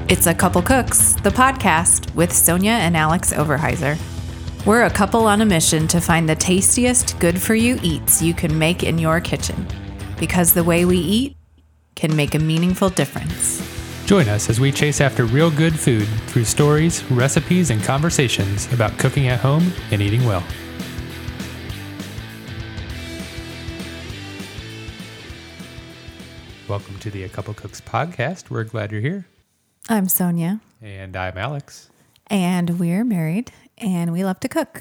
It's A Couple Cooks, the podcast with Sonia and Alex Overheiser. We're a couple on a mission to find the tastiest good-for-you eats you can make in your kitchen, because the way we eat can make a meaningful difference. Join us as we chase after real good food through stories, recipes, and conversations about cooking at home and eating well. Welcome to the A Couple Cooks podcast. We're glad you're here. I'm Sonia. And I'm Alex. And we're married, and we love to cook.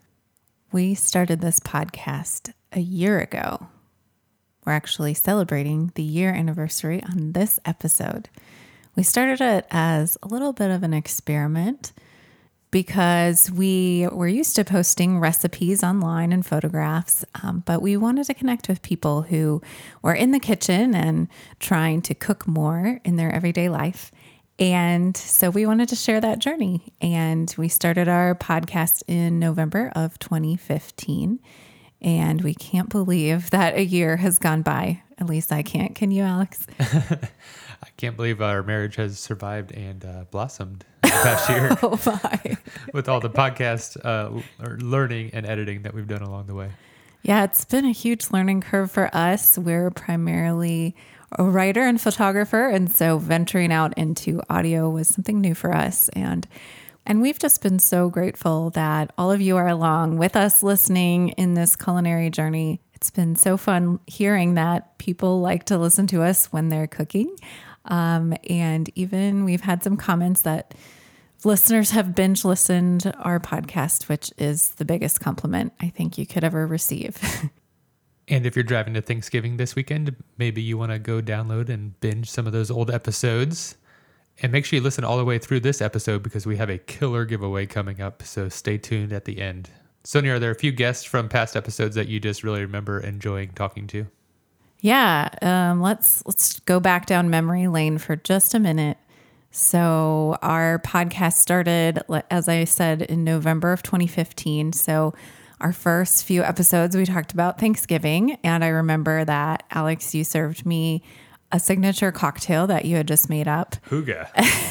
We started this podcast a year ago. We're actually celebrating the year anniversary on this episode. We started it as a little bit of an experiment because we were used to posting recipes online and photographs, but we wanted to connect with people who were in the kitchen and trying to cook more in their everyday life. And so we wanted to share that journey. And we started our podcast in November of 2015. And we can't believe that a year has gone by. At least I can't. Can you, Alex? I can't believe our marriage has survived and blossomed the past year. Oh, my. With all the podcast learning and editing that we've done along the way. Yeah, it's been a huge learning curve for us. We're primarily a writer and photographer, and so venturing out into audio was something new for us. And we've just been so grateful that all of you are along with us listening in this culinary journey. It's been so fun hearing that people like to listen to us when they're cooking. And even we've had some comments that listeners have binge listened our podcast, which is the biggest compliment I think you could ever receive. And if you're driving to Thanksgiving this weekend, maybe you want to go download and binge some of those old episodes. And make sure you listen all the way through this episode because we have a killer giveaway coming up. So stay tuned at the end. Sonia, are there a few guests from past episodes that you just really remember enjoying talking to? Yeah, let's go back down memory lane for just a minute. So our podcast started, as I said, in November of 2015. So our first few episodes, we talked about Thanksgiving. And I remember that, Alex, you served me a signature cocktail that you had just made up. Hygge.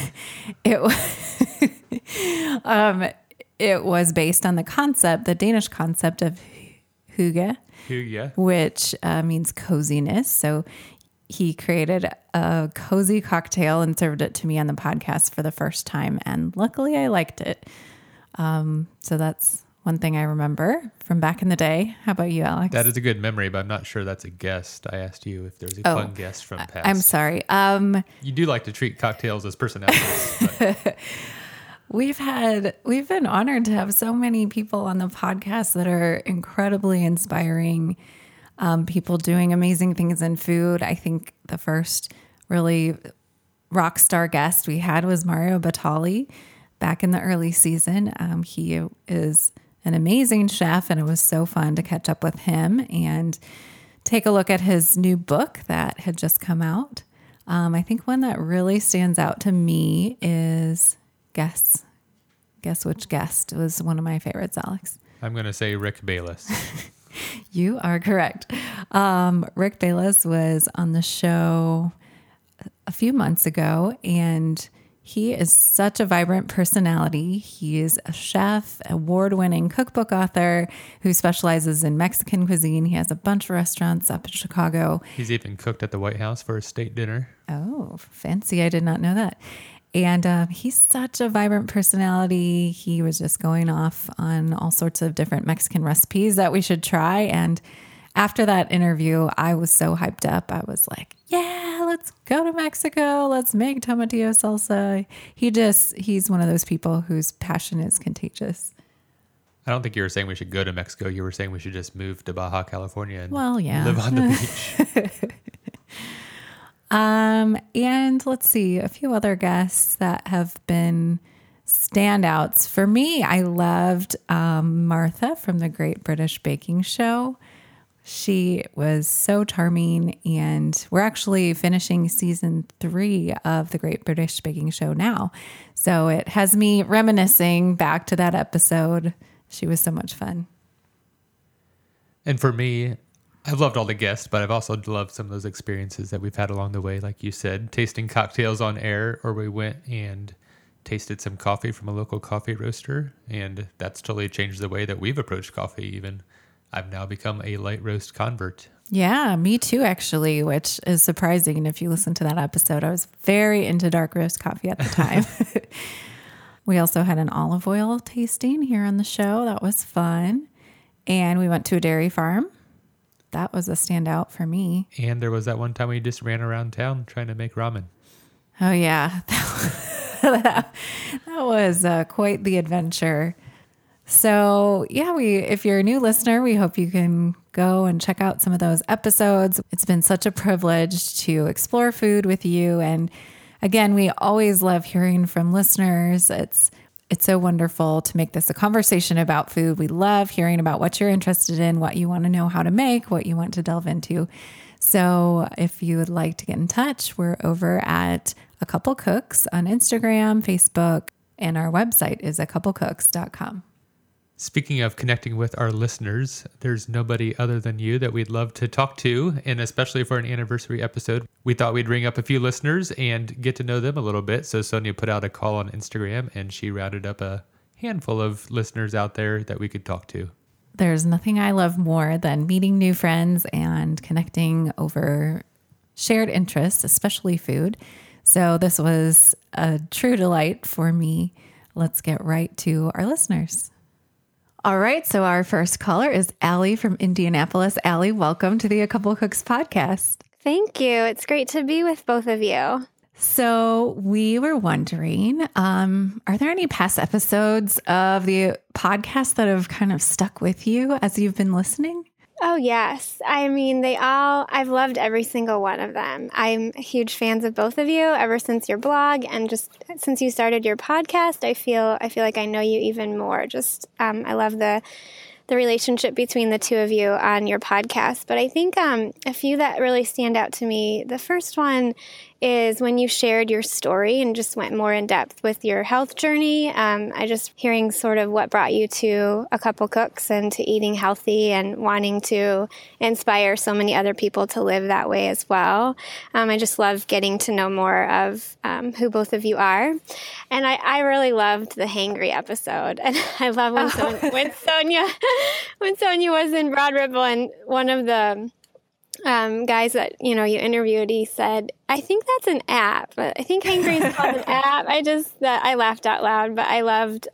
It was based on the Danish concept of hygge, which means coziness. So he created a cozy cocktail and served it to me on the podcast for the first time. And luckily I liked it. So that's one thing I remember from back in the day. How about you, Alex? That is a good memory, but I'm not sure that's a guest. I asked you if there's a fun guest from past. I'm sorry. You do like to treat cocktails as personalities. We've been honored to have so many people on the podcast that are incredibly inspiring, people doing amazing things in food. I think the first really rock star guest we had was Mario Batali back in the early season. He is an amazing chef, and it was so fun to catch up with him and take a look at his new book that had just come out. I think one that really stands out to me is Guess which guest was one of my favorites, Alex? I'm going to say Rick Bayless. You are correct. Rick Bayless was on the show a few months ago, and he is such a vibrant personality. He is a chef, award-winning cookbook author who specializes in Mexican cuisine. He has a bunch of restaurants up in Chicago. He's even cooked at the White House for a state dinner. Oh, fancy. I did not know that. And he's such a vibrant personality. He was just going off on all sorts of different Mexican recipes that we should try. And after that interview, I was so hyped up. I was like, yeah, let's go to Mexico. Let's make tomatillo salsa. He's one of those people whose passion is contagious. I don't think you were saying we should go to Mexico. You were saying we should just move to Baja California and live on the beach. And let's see, a few other guests that have been standouts. For me, I loved Martha from the Great British Baking Show. She was so charming, and we're actually finishing season 3 of the Great British Baking Show now. So it has me reminiscing back to that episode. She was so much fun. And for me, I've loved all the guests, but I've also loved some of those experiences that we've had along the way. Like you said, tasting cocktails on air, or we went and tasted some coffee from a local coffee roaster. And that's totally changed the way that we've approached coffee even. I've now become a light roast convert. Yeah, me too, actually, which is surprising. And if you listen to that episode, I was very into dark roast coffee at the time. We also had an olive oil tasting here on the show. That was fun. And we went to a dairy farm. That was a standout for me. And there was that one time we just ran around town trying to make ramen. Oh, yeah. That was quite the adventure. So, yeah, if you're a new listener, we hope you can go and check out some of those episodes. It's been such a privilege to explore food with you. And again, we always love hearing from listeners. It's so wonderful to make this a conversation about food. We love hearing about what you're interested in, what you want to know how to make, what you want to delve into. So if you would like to get in touch, we're over at A Couple Cooks on Instagram, Facebook, and our website is acouplecooks.com. Speaking of connecting with our listeners, there's nobody other than you that we'd love to talk to. And especially for an anniversary episode, we thought we'd ring up a few listeners and get to know them a little bit. So Sonia put out a call on Instagram and she routed up a handful of listeners out there that we could talk to. There's nothing I love more than meeting new friends and connecting over shared interests, especially food. So this was a true delight for me. Let's get right to our listeners. All right. So our first caller is Allie from Indianapolis. Allie, welcome to the A Couple Cooks podcast. Thank you. It's great to be with both of you. So we were wondering, are there any past episodes of the podcast that have kind of stuck with you as you've been listening? Oh, yes. I mean, I've loved every single one of them. I'm huge fans of both of you ever since your blog and just since you started your podcast. I feel like I know you even more. I love the relationship between the two of you on your podcast. But I think a few that really stand out to me, the first one is when you shared your story and just went more in depth with your health journey. I just hearing sort of what brought you to A Couple Cooks and to eating healthy and wanting to inspire so many other people to live that way as well. I just love getting to know more of who both of you are. And I really loved the hangry episode. And I love when Sonia was in Broad Ripple and one of the guys that, you interviewed, he said, I think that's an app. I think Hangry is called an app. I laughed out loud, but I loved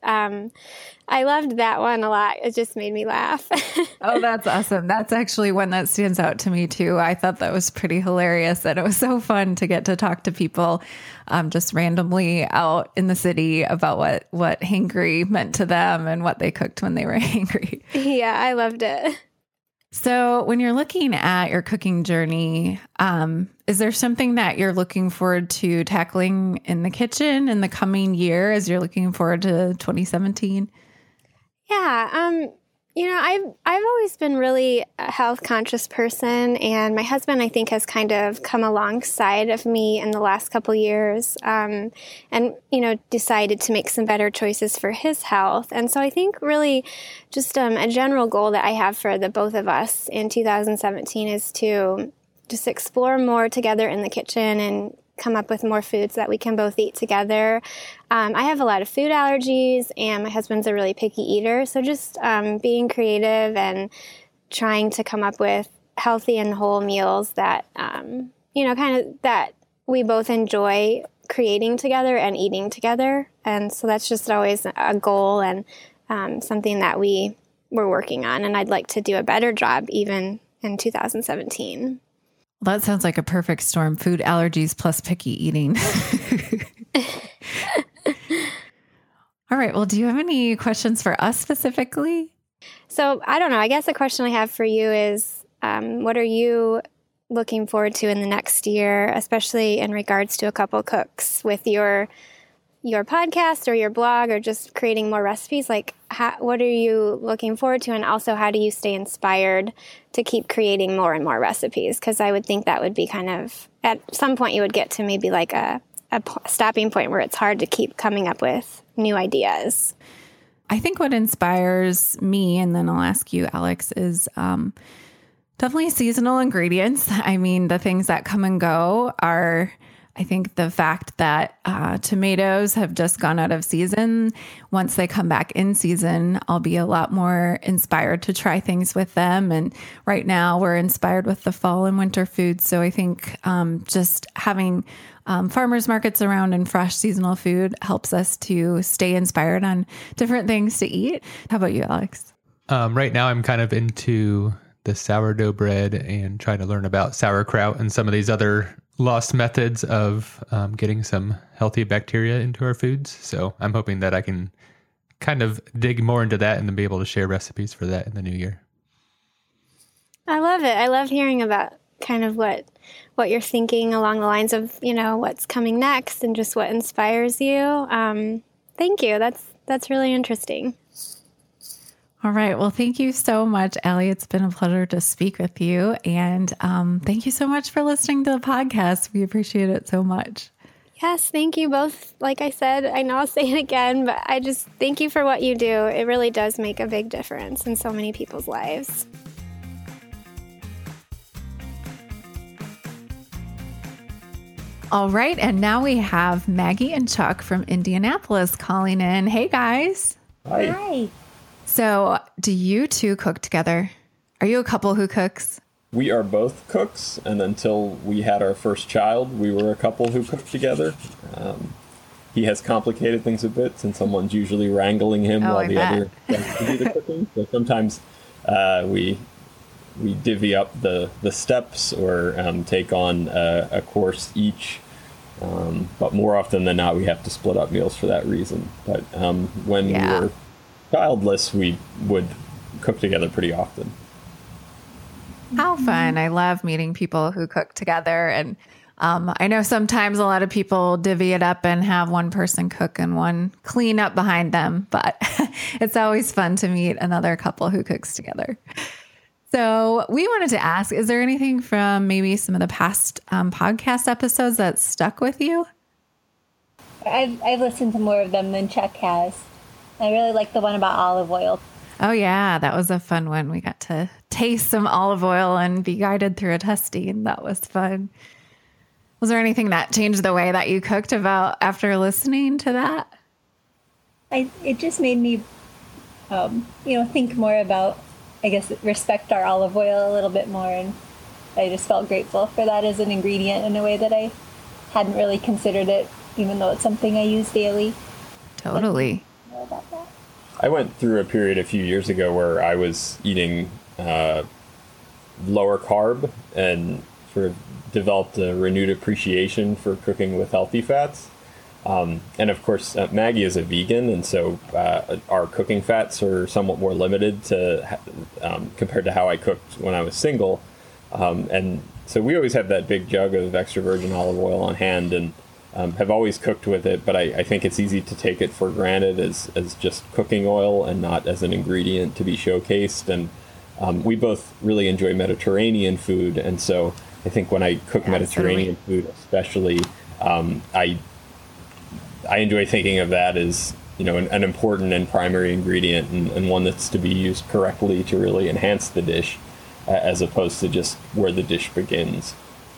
that one a lot. It just made me laugh. Oh, that's awesome. That's actually one that stands out to me too. I thought that was pretty hilarious, and it was so fun to get to talk to people just randomly out in the city about what hangry meant to them and what they cooked when they were hangry. Yeah, I loved it. So when you're looking at your cooking journey, is there something that you're looking forward to tackling in the kitchen in the coming year as you're looking forward to 2017? Yeah, I've always been really a health conscious person, and my husband, I think, has kind of come alongside of me in the last couple years, and decided to make some better choices for his health. And so I think really just a general goal that I have for the both of us in 2017 is to just explore more together in the kitchen and come up with more foods that we can both eat together. I have a lot of food allergies, and my husband's a really picky eater. So just being creative and trying to come up with healthy and whole meals that, that we both enjoy creating together and eating together. And so that's just always a goal and something that we're working on. And I'd like to do a better job even in 2017. Well, that sounds like a perfect storm. Food allergies plus picky eating. All right. Well, do you have any questions for us specifically? So I don't know. I guess the question I have for you is, what are you looking forward to in the next year, especially in regards to A Couple Cooks with your podcast or your blog or just creating more recipes? Like, what are you looking forward to? And also, how do you stay inspired to keep creating more and more recipes? Because I would think that would be kind of, at some point you would get to maybe like a stopping point where it's hard to keep coming up with new ideas. I think what inspires me, and then I'll ask you, Alex, is Definitely seasonal ingredients. I mean, the things that come and go are, I think, the fact that tomatoes have just gone out of season. Once they come back in season, I'll be a lot more inspired to try things with them. And right now we're inspired with the fall and winter foods. So I think just having farmers markets around and fresh seasonal food helps us to stay inspired on different things to eat. How about you, Alex? Right now I'm kind of into the sourdough bread and trying to learn about sauerkraut and some of these other lost methods of getting some healthy bacteria into our foods. So I'm hoping that I can kind of dig more into that and then be able to share recipes for that in the new year. I love it. I love hearing about kind of what you're thinking along the lines of, what's coming next and just what inspires you. Thank you. That's really interesting. All right. Well, thank you so much, Allie. It's been a pleasure to speak with you. And thank you so much for listening to the podcast. We appreciate it so much. Yes, thank you both. Like I said, I know I'll say it again, but I just thank you for what you do. It really does make a big difference in so many people's lives. All right. And now we have Maggie and Chuck from Indianapolis calling in. Hey, guys. Hi. So do you two cook together? Are you a couple who cooks? We are both cooks, and until we had our first child, we were a couple who cooked together. He has complicated things a bit since someone's usually wrangling him while the other does do the cooking. So sometimes we divvy up the steps or take on a course each. But more often than not, we have to split up meals for that reason. But when we were childless, we would cook together pretty often. How fun. I love meeting people who cook together. And I know sometimes a lot of people divvy it up and have one person cook and one clean up behind them, but it's always fun to meet another couple who cooks together. So we wanted to ask, is there anything from maybe some of the past podcast episodes that stuck with you? I've listened to more of them than Chuck has. I really like the one about olive oil. Oh, yeah. That was a fun one. We got to taste some olive oil and be guided through a testing. That was fun. Was there anything that changed the way that you cooked about after listening to that? It just made me, think more about, I guess, respect our olive oil a little bit more. And I just felt grateful for that as an ingredient in a way that I hadn't really considered it, even though it's something I use daily. Totally. About that. I went through a period a few years ago where I was eating lower carb and sort of developed a renewed appreciation for cooking with healthy fats. And of course, Maggie is a vegan, and so our cooking fats are somewhat more limited to compared to how I cooked when I was single. And so we always have that big jug of extra virgin olive oil on hand, and have always cooked with it, but I think it's easy to take it for granted as just cooking oil and not as an ingredient to be showcased. And we both really enjoy Mediterranean food, and so I think when I cook Mediterranean food especially, I enjoy thinking of that as an important and primary ingredient and one that's to be used correctly to really enhance the dish as opposed to just where the dish begins.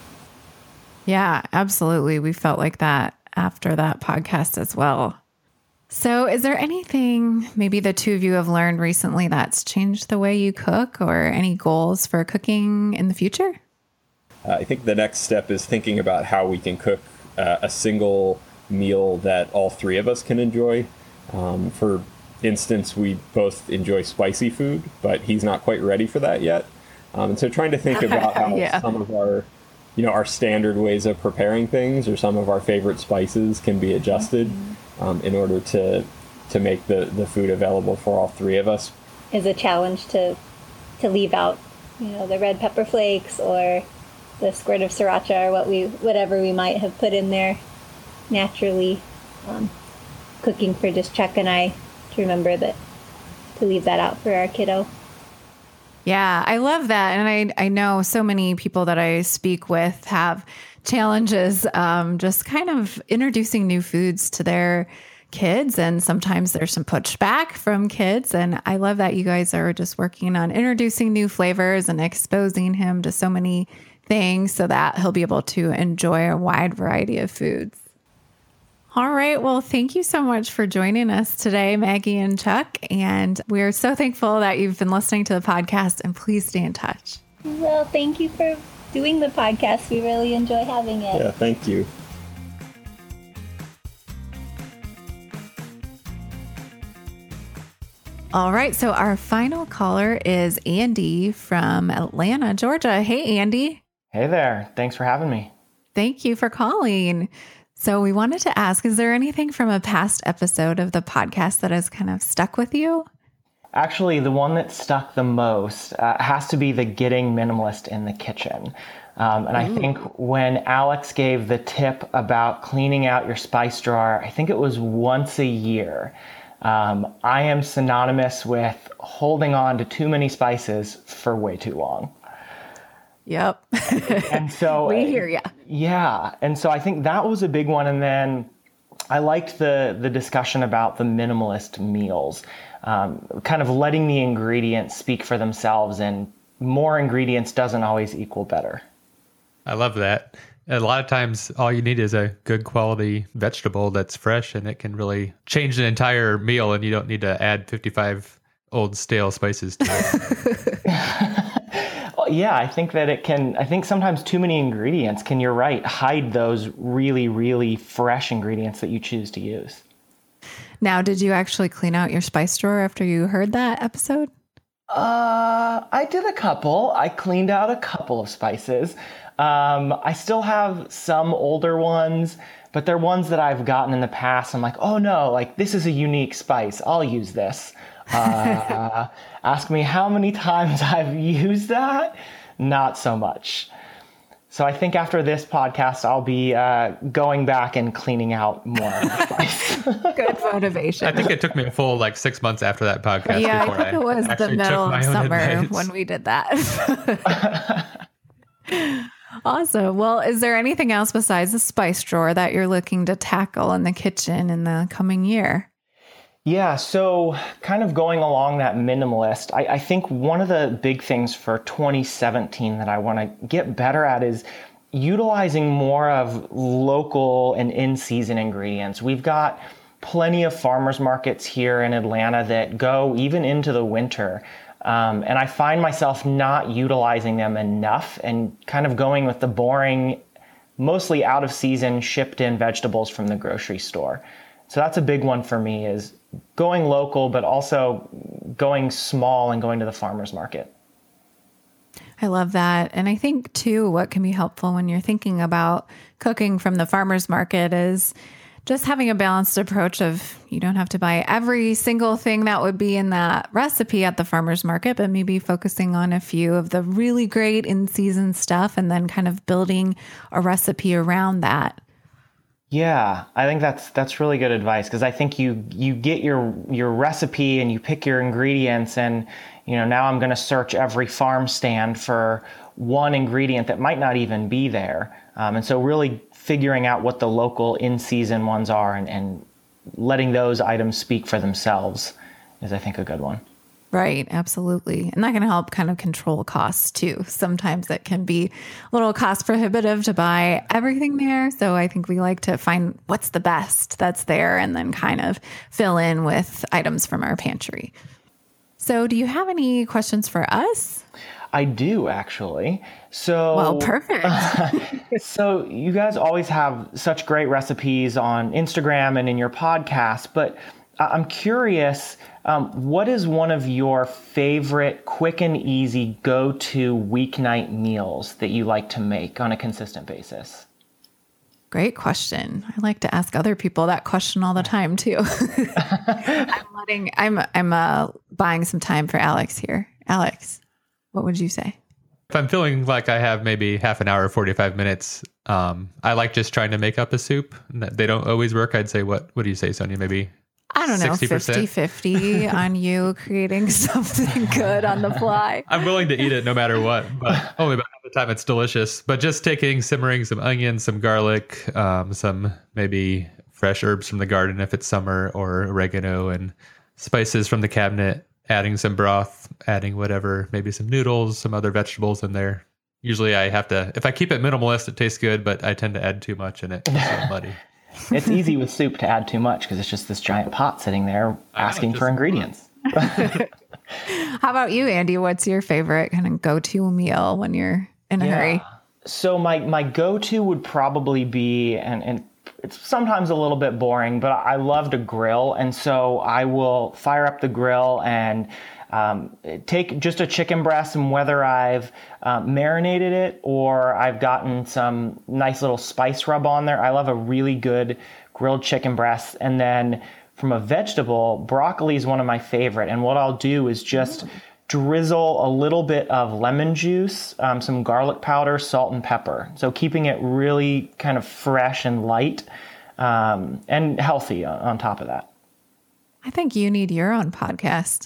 Yeah, absolutely. We felt like that after that podcast as well. So is there anything maybe the two of you have learned recently that's changed the way you cook, or any goals for cooking in the future? I think the next step is thinking about how we can cook a single meal that all three of us can enjoy. For instance, we both enjoy spicy food, but he's not quite ready for that yet. And so trying to think about how some of our standard ways of preparing things or some of our favorite spices can be adjusted in order to make the food available for all three of us. Is a challenge to leave out, the red pepper flakes or the squirt of sriracha or whatever we might have put in there naturally. Cooking for just Chuck and I to remember to leave that out for our kiddo. Yeah, I love that. And I know so many people that I speak with have challenges just kind of introducing new foods to their kids, and sometimes there's some pushback from kids. And I love that you guys are just working on introducing new flavors and exposing him to so many things so that he'll be able to enjoy a wide variety of foods. All right. Well, thank you so much for joining us today, Maggie and Chuck. And we're so thankful that you've been listening to the podcast, and please stay in touch. Well, thank you for doing the podcast. We really enjoy having it. Yeah, thank you. All right. So our final caller is Andy from Atlanta, Georgia. Hey, Andy. Hey there. Thanks for having me. Thank you for calling. So we wanted to ask, is there anything from a past episode of the podcast that has kind of stuck with you? Actually, the one that stuck the most has to be the getting minimalist in the kitchen. And I think when Alex gave the tip about cleaning out your spice drawer, I think it was once a year. I am synonymous with holding on to too many spices for way too long. Yep. And so we hear you. Yeah. And so I think that was a big one. And then I liked the discussion about the minimalist meals, kind of letting the ingredients speak for themselves, and more ingredients doesn't always equal better. I love that. A lot of times all you need is a good quality vegetable that's fresh, and it can really change an entire meal, and you don't need to add 55 old stale spices to it. Yeah, I think that I think sometimes too many ingredients can, you're right, hide those really, really fresh ingredients that you choose to use. Now, did you actually clean out your spice drawer after you heard that episode? I did a couple. I cleaned out a couple of spices. I still have some older ones, but they're ones that I've gotten in the past. I'm like, oh no, like this is a unique spice. I'll use this. Ask me how many times I've used that. Not so much. So I think after this podcast, I'll be going back and cleaning out more spice. Good motivation. I think it took me a full 6 months after that podcast. Yeah, before I think it was the middle of summer advice. when we did that. Awesome. Well, is there anything else besides the spice drawer that you're looking to tackle in the kitchen in the coming year? Yeah, so kind of going along that minimalist, I think one of the big things for 2017 that I want to get better at is utilizing more of local and in-season ingredients. We've got plenty of farmers markets here in Atlanta that go even into the winter. And I find myself not utilizing them enough and kind of going with the boring, mostly out of season, shipped in vegetables from the grocery store. So that's a big one for me, is going local, but also going small and going to the farmer's market. I love that. And I think too, what can be helpful when you're thinking about cooking from the farmer's market is just having a balanced approach of, you don't have to buy every single thing that would be in that recipe at the farmer's market, but maybe focusing on a few of the really great in-season stuff and then kind of building a recipe around that. Yeah, I think that's really good advice, because I think you get your recipe and you pick your ingredients, and now I'm going to search every farm stand for one ingredient that might not even be there. And so really figuring out what the local in-season ones are and letting those items speak for themselves is, I think, a good one. Right. Absolutely. And that can help kind of control costs too. Sometimes it can be a little cost prohibitive to buy everything there. So I think we like to find what's the best that's there and then kind of fill in with items from our pantry. So do you have any questions for us? I do, actually. So, well, perfect. So you guys always have such great recipes on Instagram and in your podcast, but I'm curious, what is one of your favorite quick and easy go-to weeknight meals that you like to make on a consistent basis? Great question. I like to ask other people that question all the time too. I'm buying some time for Alex here. Alex, what would you say? If I'm feeling like I have maybe half an hour, 45 minutes, I like just trying to make up a soup. They don't always work. I'd say, what do you say, Sonia? Maybe I don't know, 60%? 50-50 on you creating something good on the fly. I'm willing to eat it no matter what, but only about half the time it's delicious. But just simmering some onions, some garlic, some maybe fresh herbs from the garden if it's summer, or oregano and spices from the cabinet, adding some broth, adding whatever, maybe some noodles, some other vegetables in there. Usually I have to, if I keep it minimalist, it tastes good, but I tend to add too much and it gets a little muddy. It's easy with soup to add too much because it's just this giant pot sitting there asking for ingredients. How about you, Andy? What's your favorite kind of go-to meal when you're in a hurry? So my go-to would probably be, and it's sometimes a little bit boring, but I love to grill. And so I will fire up the grill and take just a chicken breast, and whether I've marinated it or I've gotten some nice little spice rub on there. I love a really good grilled chicken breast. And then from a vegetable, broccoli is one of my favorite. And what I'll do is just drizzle a little bit of lemon juice, some garlic powder, salt, and pepper. So keeping it really kind of fresh and light and healthy on top of that. I think you need your own podcast.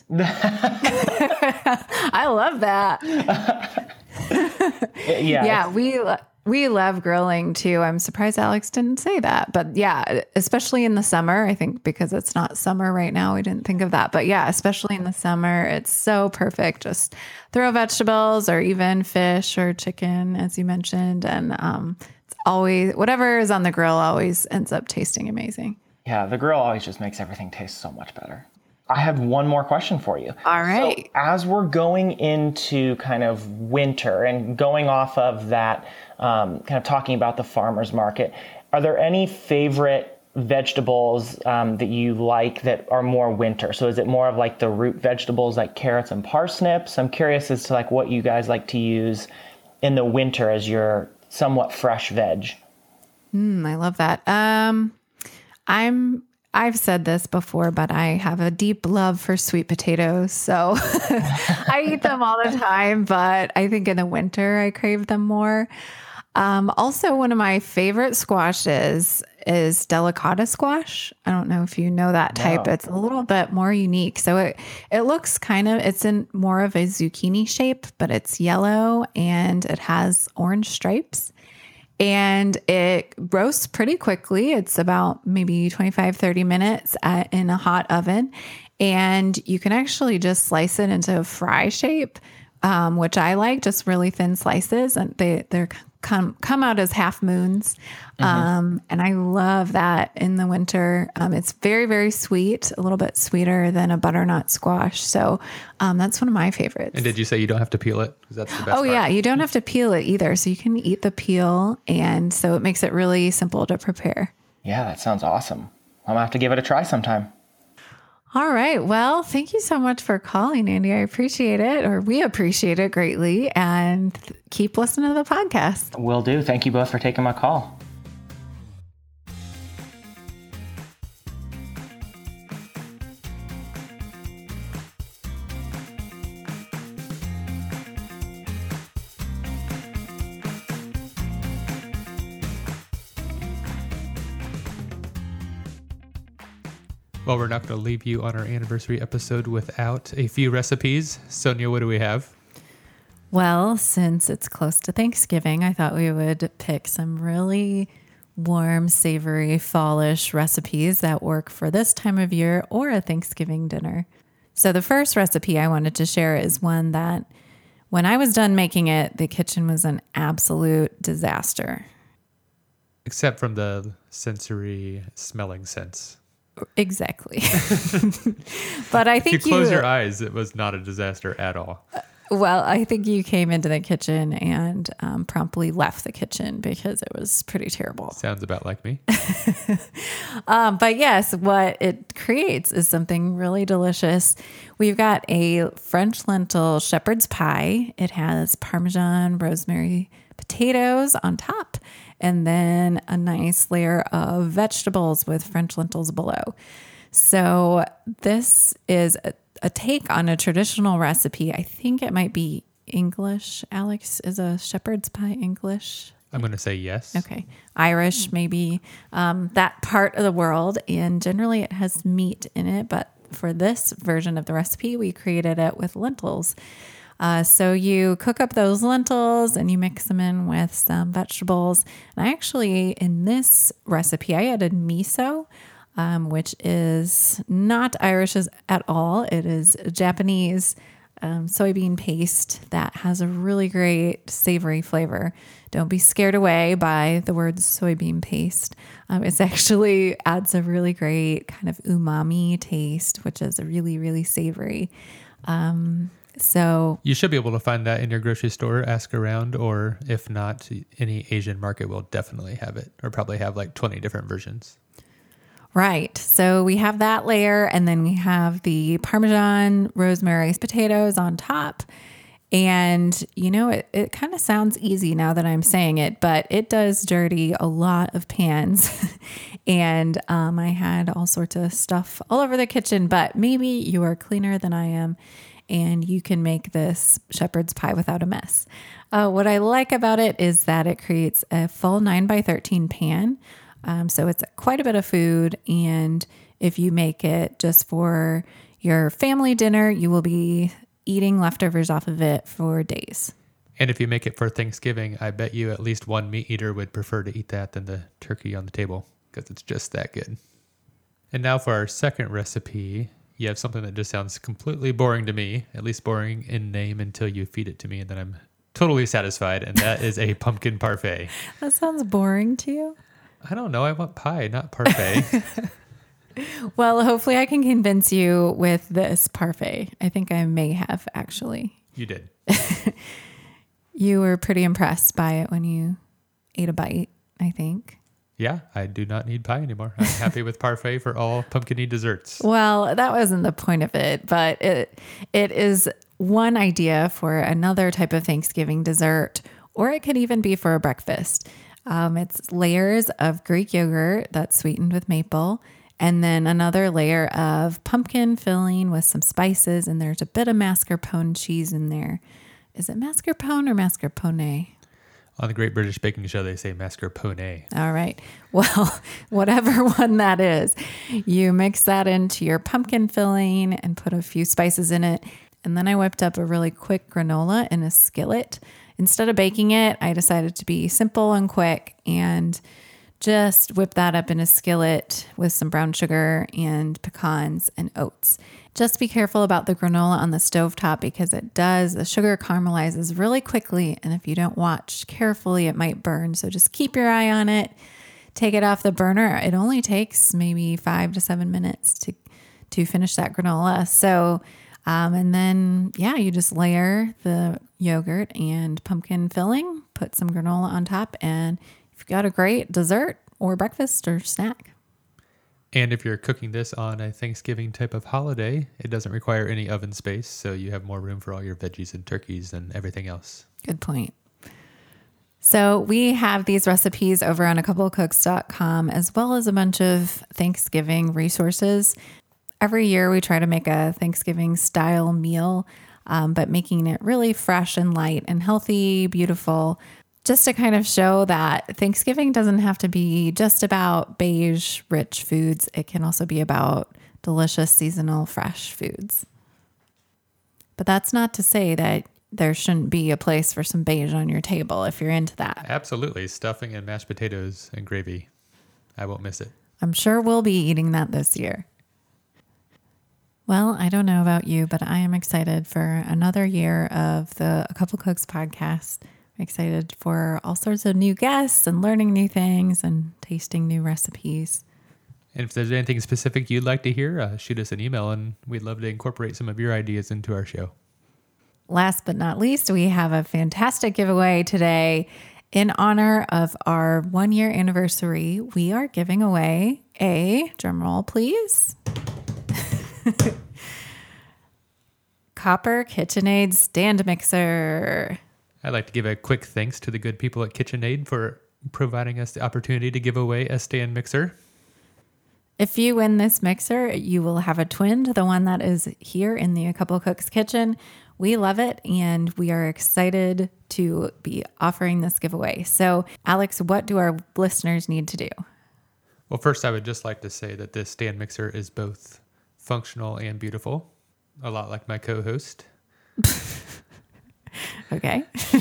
I love that. Yeah, we love grilling too. I'm surprised Alex didn't say that. But yeah, especially in the summer, I think because it's not summer right now, we didn't think of that. But yeah, especially in the summer, it's so perfect. Just throw vegetables or even fish or chicken, as you mentioned. And it's always, whatever is on the grill always ends up tasting amazing. Yeah, the grill always just makes everything taste so much better. I have one more question for you. All right. So as we're going into kind of winter and going off of that, kind of talking about the farmer's market, are there any favorite vegetables that you like that are more winter? So is it more of like the root vegetables like carrots and parsnips? I'm curious as to like what you guys like to use in the winter as your somewhat fresh veg. I love that. I've said this before, but I have a deep love for sweet potatoes. So I eat them all the time, but I think in the winter I crave them more. Also, one of my favorite squashes is delicata squash. I don't know if you know that type. No. It's a little bit more unique. So it looks it's in more of a zucchini shape, but it's yellow and it has orange stripes. And it roasts pretty quickly. It's about maybe 25, 30 minutes in a hot oven. And you can actually just slice it into a fry shape, which I like, just really thin slices. And they're come out as half moons. And I love that in the winter. It's very, very sweet, a little bit sweeter than a butternut squash. So that's one of my favorites. And did you say you don't have to peel it? 'Cause that's the best part. Yeah, you don't have to peel it either. So you can eat the peel. And so it makes it really simple to prepare. Yeah, that sounds awesome. I'm going to have to give it a try sometime. All right. Well, thank you so much for calling, Andy. I appreciate it, or we appreciate it greatly. And keep listening to the podcast. Will do. Thank you both for taking my call. Well, we're not going to leave you on our anniversary episode without a few recipes. Sonia, what do we have? Well, since it's close to Thanksgiving, I thought we would pick some really warm, savory, fallish recipes that work for this time of year or a Thanksgiving dinner. So the first recipe I wanted to share is one that when I was done making it, the kitchen was an absolute disaster. Except from the sensory smelling sense. Exactly. But I think if you close your eyes, it was not a disaster at all. Well, I think you came into the kitchen and promptly left the kitchen because it was pretty terrible. Sounds about like me. But yes, what it creates is something really delicious. We've got a French lentil shepherd's pie. It has Parmesan, rosemary, potatoes on top, and then a nice layer of vegetables with French lentils below. So this is a take on a traditional recipe. I think it might be English. Alex, is a shepherd's pie English? I'm going to say yes. Okay. Irish, maybe that part of the world. And generally it has meat in it. But for this version of the recipe, we created it with lentils. So you cook up those lentils and you mix them in with some vegetables. And I actually, in this recipe, I added miso, which is not Irish at all. It is Japanese soybean paste that has a really great savory flavor. Don't be scared away by the word soybean paste. It actually adds a really great kind of umami taste, which is really, really savory. So you should be able to find that in your grocery store, ask around, or if not, any Asian market will definitely have it, or probably have like 20 different versions. Right. So we have that layer, and then we have the Parmesan rosemary potatoes on top. And, you know, it kind of sounds easy now that I'm saying it, but it does dirty a lot of pans. And I had all sorts of stuff all over the kitchen, but maybe you are cleaner than I am and you can make this shepherd's pie without a mess. What I like about it is that it creates a full 9x13 pan. So it's quite a bit of food. And if you make it just for your family dinner, you will be eating leftovers off of it for days. And if you make it for Thanksgiving, I bet you at least one meat eater would prefer to eat that than the turkey on the table because it's just that good. And now for our second recipe, you have something that just sounds completely boring to me, at least boring in name until you feed it to me, and then I'm totally satisfied, and that is a pumpkin parfait. That sounds boring to you? I don't know. I want pie, not parfait. Well, hopefully I can convince you with this parfait. I think I may have, actually. You did. You were pretty impressed by it when you ate a bite, I think. Yeah, I do not need pie anymore. I'm happy with parfait for all pumpkin-y desserts. Well, that wasn't the point of it, but it is one idea for another type of Thanksgiving dessert, or it could even be for a breakfast. It's layers of Greek yogurt that's sweetened with maple, and then another layer of pumpkin filling with some spices, and there's a bit of mascarpone cheese in there. Is it mascarpone or mascarpone? On the Great British Baking Show, they say mascarpone. All right. Well, whatever one that is, you mix that into your pumpkin filling and put a few spices in it. And then I whipped up a really quick granola in a skillet. Instead of baking it, I decided to be simple and quick and just whip that up in a skillet with some brown sugar and pecans and oats. Just be careful about the granola on the stovetop because the sugar caramelizes really quickly. And if you don't watch carefully, it might burn. So just keep your eye on it. Take it off the burner. It only takes maybe 5 to 7 minutes to finish that granola. So, and then, you just layer the yogurt and pumpkin filling, put some granola on top, and you've got a great dessert or breakfast or snack. And if you're cooking this on a Thanksgiving type of holiday, it doesn't require any oven space, so you have more room for all your veggies and turkeys and everything else. Good point. So we have these recipes over on acouplecooks.com, as well as a bunch of Thanksgiving resources. Every year we try to make a Thanksgiving style meal, but making it really fresh and light and healthy, beautiful, just to kind of show that Thanksgiving doesn't have to be just about beige, rich foods. It can also be about delicious, seasonal, fresh foods. But that's not to say that there shouldn't be a place for some beige on your table if you're into that. Absolutely. Stuffing and mashed potatoes and gravy. I won't miss it. I'm sure we'll be eating that this year. Well, I don't know about you, but I am excited for another year of the A Couple Cooks podcast. I'm excited for all sorts of new guests and learning new things and tasting new recipes. And if there's anything specific you'd like to hear, shoot us an email and we'd love to incorporate some of your ideas into our show. Last but not least, we have a fantastic giveaway today. In honor of our 1-year anniversary, we are giving away a, drumroll please, Copper KitchenAid stand mixer. I'd like to give a quick thanks to the good people at KitchenAid for providing us the opportunity to give away a stand mixer. If you win this mixer, you will have a twin to the one that is here in the A Couple Cooks kitchen. We love it, and we are excited to be offering this giveaway. So, Alex, what do our listeners need to do? Well, first, I would just like to say that this stand mixer is both functional and beautiful, a lot like my co-host. Okay.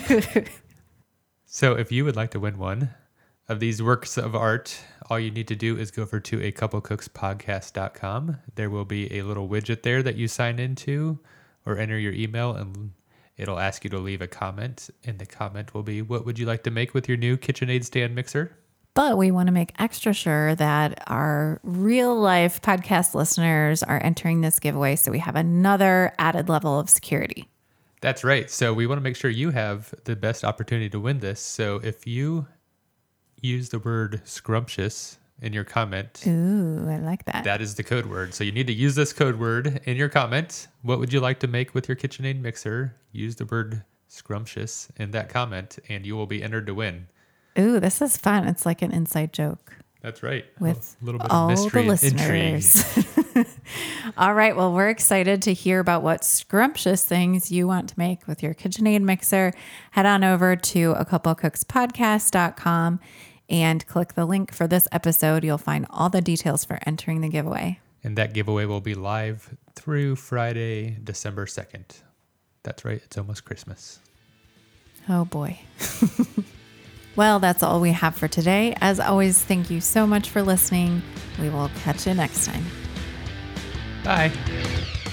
So if you would like to win one of these works of art, all you need to do is go over to acouplecookspodcast.com. There will be a little widget there that you sign into or enter your email, and it'll ask you to leave a comment. And the comment will be, what would you like to make with your new KitchenAid stand mixer? But we want to make extra sure that our real life podcast listeners are entering this giveaway, so we have another added level of security. That's right. So we want to make sure you have the best opportunity to win this. So if you use the word scrumptious in your comment, Ooh, I like that. that is the code word. So you need to use this code word in your comment. What would you like to make with your KitchenAid mixer? Use the word scrumptious in that comment, and you will be entered to win. Ooh, this is fun. It's like an inside joke. That's right. With a little bit all of mystery the and intrigue. listeners. All right. Well, we're excited to hear about what scrumptious things you want to make with your KitchenAid mixer. Head on over to acouplecookspodcast.com and click the link for this episode. You'll find all the details for entering the giveaway. And that giveaway will be live through Friday, December 2nd. That's right. It's almost Christmas. Oh boy. Well, that's all we have for today. As always, thank you so much for listening. We will catch you next time. Bye.